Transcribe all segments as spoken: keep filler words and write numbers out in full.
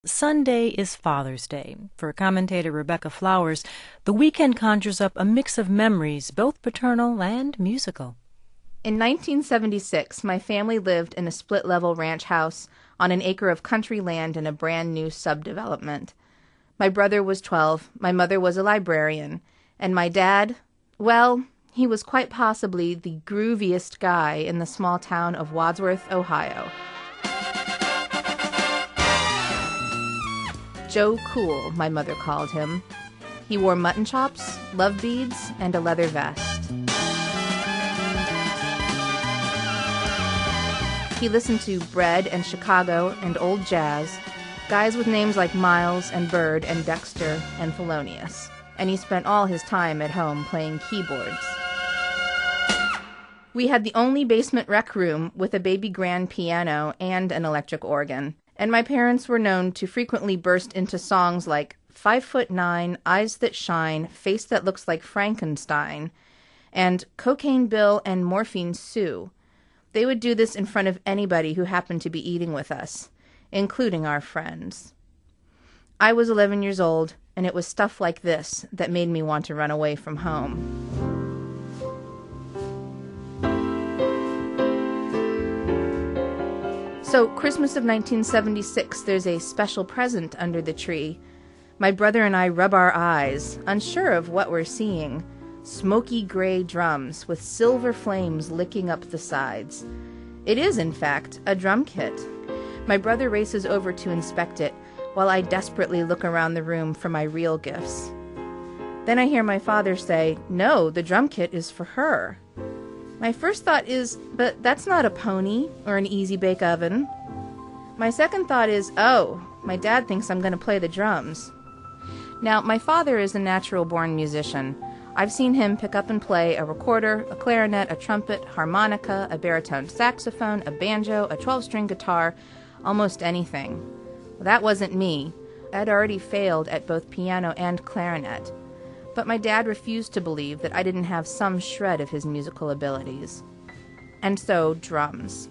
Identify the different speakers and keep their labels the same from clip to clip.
Speaker 1: Sunday is Father's Day. For commentator Rebecca Flowers, the weekend conjures up a mix of memories, both paternal and musical.
Speaker 2: In nineteen seventy-six, my family lived in a split-level ranch house on an acre of country land in a brand-new subdevelopment. My brother was twelve, my mother was a librarian, and my dad, well, he was quite possibly the grooviest guy in the small town of Wadsworth, Ohio. Joe Cool, my mother called him. He wore mutton chops, love beads, and a leather vest. He listened to Bread and Chicago and old jazz, guys with names like Miles and Bird and Dexter and Thelonious, and he spent all his time at home playing keyboards. We had the only basement rec room with a baby grand piano and an electric organ, and my parents were known to frequently burst into songs like Five Foot Nine, Eyes That Shine, Face That Looks Like Frankenstein, and Cocaine Bill and Morphine Sue. They would do this in front of anybody who happened to be eating with us, including our friends. I was eleven years old, and it was stuff like this that made me want to run away from home. So, Christmas of nineteen seventy-six, there's a special present under the tree. My brother and I rub our eyes, unsure of what we're seeing. Smoky gray drums with silver flames licking up the sides. It is, in fact, a drum kit. My brother races over to inspect it, while I desperately look around the room for my real gifts. Then I hear my father say, "No, the drum kit is for her." My first thought is, but that's not a pony or an easy-bake oven. My second thought is, oh, my dad thinks I'm going to play the drums. Now, my father is a natural-born musician. I've seen him pick up and play a recorder, a clarinet, a trumpet, harmonica, a baritone saxophone, a banjo, a twelve-string guitar, almost anything. Well, that wasn't me. I'd already failed at both piano and clarinet. But my dad refused to believe that I didn't have some shred of his musical abilities. And so, drums.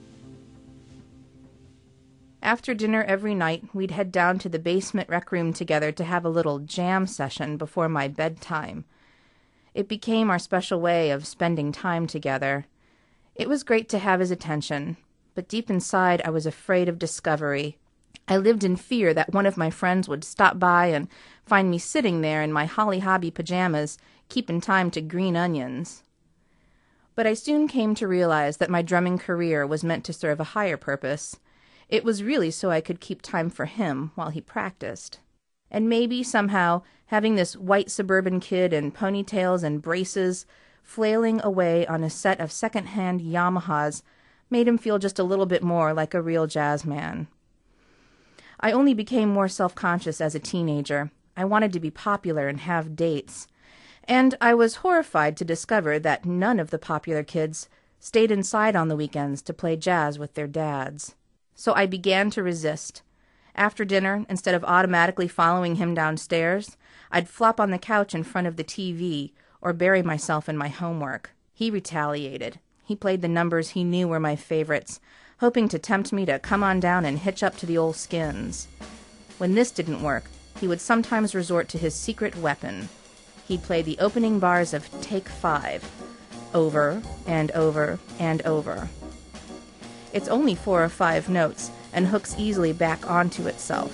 Speaker 2: After dinner every night, we'd head down to the basement rec room together to have a little jam session before my bedtime. It became our special way of spending time together. It was great to have his attention, but deep inside I was afraid of discovery. I lived in fear that one of my friends would stop by and find me sitting there in my Holly Hobbie pajamas, keeping time to green onions. But I soon came to realize that my drumming career was meant to serve a higher purpose. It was really so I could keep time for him while he practiced. And maybe, somehow, having this white suburban kid in ponytails and braces flailing away on a set of second-hand Yamahas made him feel just a little bit more like a real jazz man. I only became more self-conscious as a teenager. I wanted to be popular and have dates. And I was horrified to discover that none of the popular kids stayed inside on the weekends to play jazz with their dads. So I began to resist. After dinner, instead of automatically following him downstairs, I'd flop on the couch in front of the T V or bury myself in my homework. He retaliated. He played the numbers he knew were my favorites, hoping to tempt me to come on down and hitch up to the old skins. When this didn't work, he would sometimes resort to his secret weapon. He'd play the opening bars of Take Five, over and over and over. It's only four or five notes, and hooks easily back onto itself.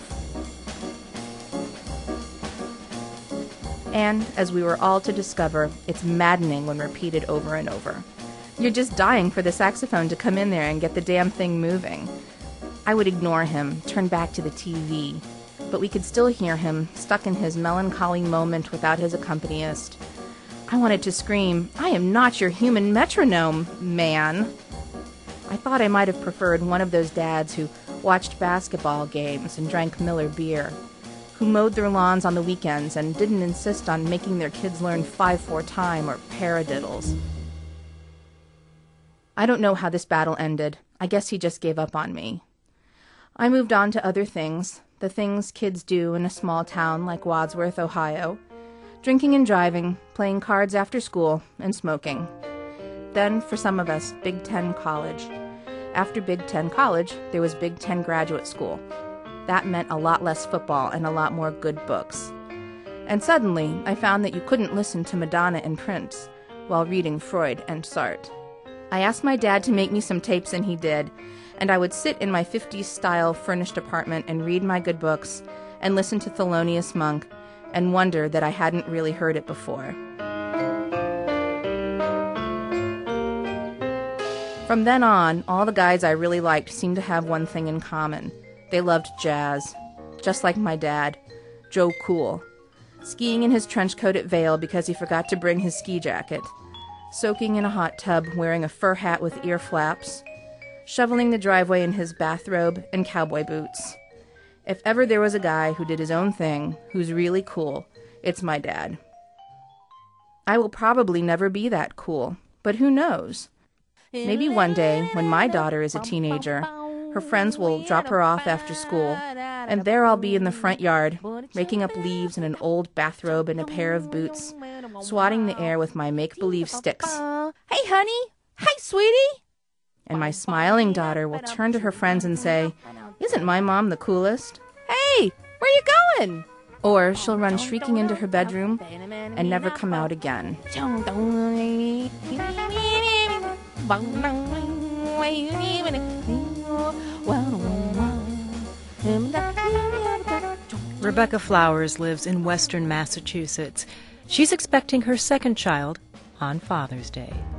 Speaker 2: And, as we were all to discover, it's maddening when repeated over and over. You're just dying for the saxophone to come in there and get the damn thing moving. I would ignore him, turn back to the T V, but we could still hear him, stuck in his melancholy moment without his accompanist. I wanted to scream, "I am not your human metronome, man!" I thought I might have preferred one of those dads who watched basketball games and drank Miller beer, who mowed their lawns on the weekends and didn't insist on making their kids learn five four time or paradiddles. I don't know how this battle ended. I guess he just gave up on me. I moved on to other things, the things kids do in a small town like Wadsworth, Ohio. Drinking and driving, playing cards after school, and smoking. Then, for some of us, Big Ten college. After Big Ten college, there was Big Ten graduate school. That meant a lot less football and a lot more good books. And suddenly, I found that you couldn't listen to Madonna and Prince while reading Freud and Sartre. I asked my dad to make me some tapes, and he did, and I would sit in my fifties-style furnished apartment and read my good books and listen to Thelonious Monk and wonder that I hadn't really heard it before. From then on, all the guys I really liked seemed to have one thing in common. They loved jazz, just like my dad, Joe Cool, skiing in his trench coat at Vail because he forgot to bring his ski jacket, soaking in a hot tub wearing a fur hat with ear flaps, shoveling the driveway in his bathrobe and cowboy boots. If ever there was a guy who did his own thing, who's really cool, it's my dad. I will probably never be that cool, but who knows? Maybe one day, when my daughter is a teenager, her friends will drop her off after school, and there I'll be in the front yard, raking up leaves in an old bathrobe and a pair of boots, swatting the air with my make-believe sticks.
Speaker 3: Hey, honey! Hey, sweetie!
Speaker 2: And my smiling daughter will turn to her friends and say, "Isn't my mom the coolest?"
Speaker 3: Hey, where you going?
Speaker 2: Or she'll run shrieking into her bedroom and never come out again.
Speaker 1: Rebecca Flowers lives in western Massachusetts. She's expecting her second child on Father's Day.